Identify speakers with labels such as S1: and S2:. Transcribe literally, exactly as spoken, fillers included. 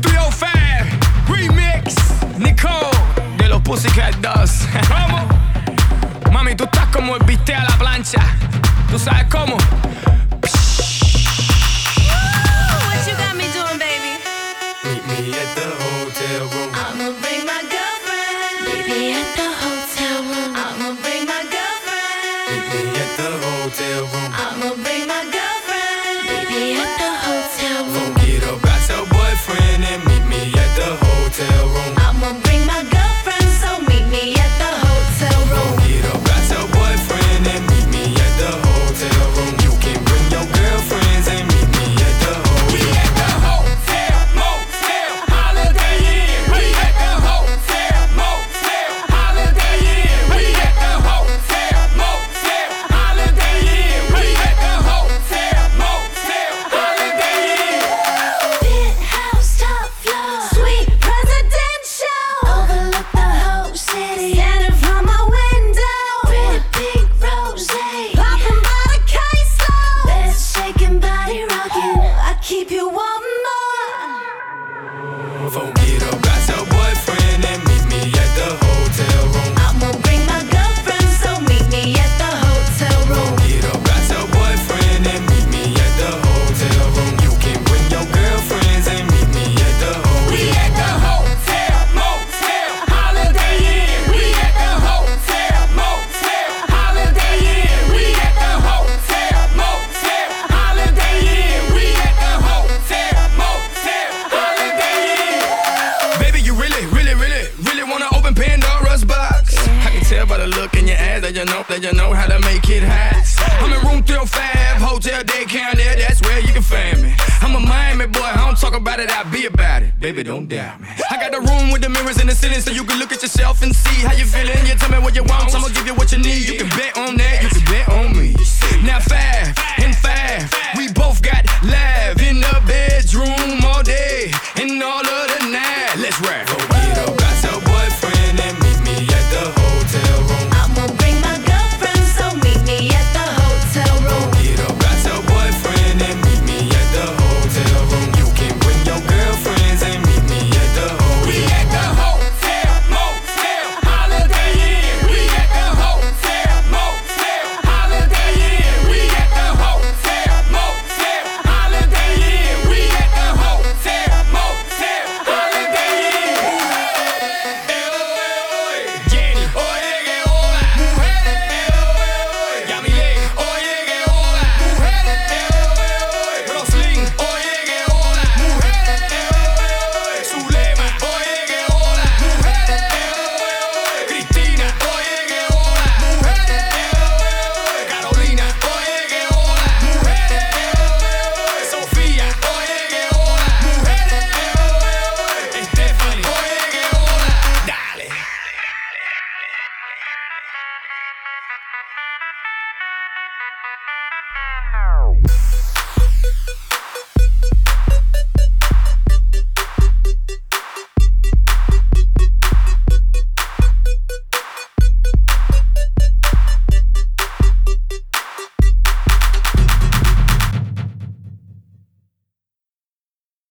S1: three oh five, remix, Nicole, de los Pussycat Dolls. ¿Cómo? Mami, tú estás como el bistec a la plancha. ¿Tú sabes cómo?
S2: What you got me doing, baby?
S1: Meet me at the hotel room.
S2: I'ma bring my girlfriend. Meet me at the hotel room. I'ma bring my girlfriend.
S1: Meet me at the hotel room.
S2: I'ma bring my girlfriend. Meet me at the hotel room.
S1: Get up, got your boyfriend and meet me at the hotel room.
S2: I'ma bring my girlfriend, so meet me at the hotel room.
S1: Get up, got your boyfriend and meet me at the hotel room. You can bring your girlfriends and meet me at the hotel. We at the hotel, motel, Holiday Inn. We at the hotel, motel, Holiday Inn. We at the hotel, motel, Holiday Inn. We at the hotel, motel, Holiday Inn.
S2: Penthouse, top floor, suite presidential. Overlook the whole city. Standing from my window. Pretty big rosé. Popping by the caseload. Best shaking, body rocking. I keep you one more.
S1: Get up, got your boyfriend and meet me at the hotel room.
S2: I'ma bring my girlfriend, so meet me at the hotel room.
S1: Get up, got your boyfriend and meet me at the hotel room. You can bring your girlfriends and meet me at the hotel. We at the hotel, motel, Holiday Inn. We at the hotel, motel, Holiday Inn. We at the hotel, motel, Holiday Inn. We at the hotel, motel, Holiday Inn. Baby, you really, really, really, really wanna open Pandora's box? I can tell by the look in your eyes that you know, that you know how to make it hot. I'm in room three oh five, hotel day count there, that's where you can find me. I'm a Miami boy, I don't talk about it, I be about it. Baby, don't doubt me. I got the room with the mirrors in the ceiling so you can look at yourself and see how you feeling. You tell me what you want, I'ma give you what you need. You can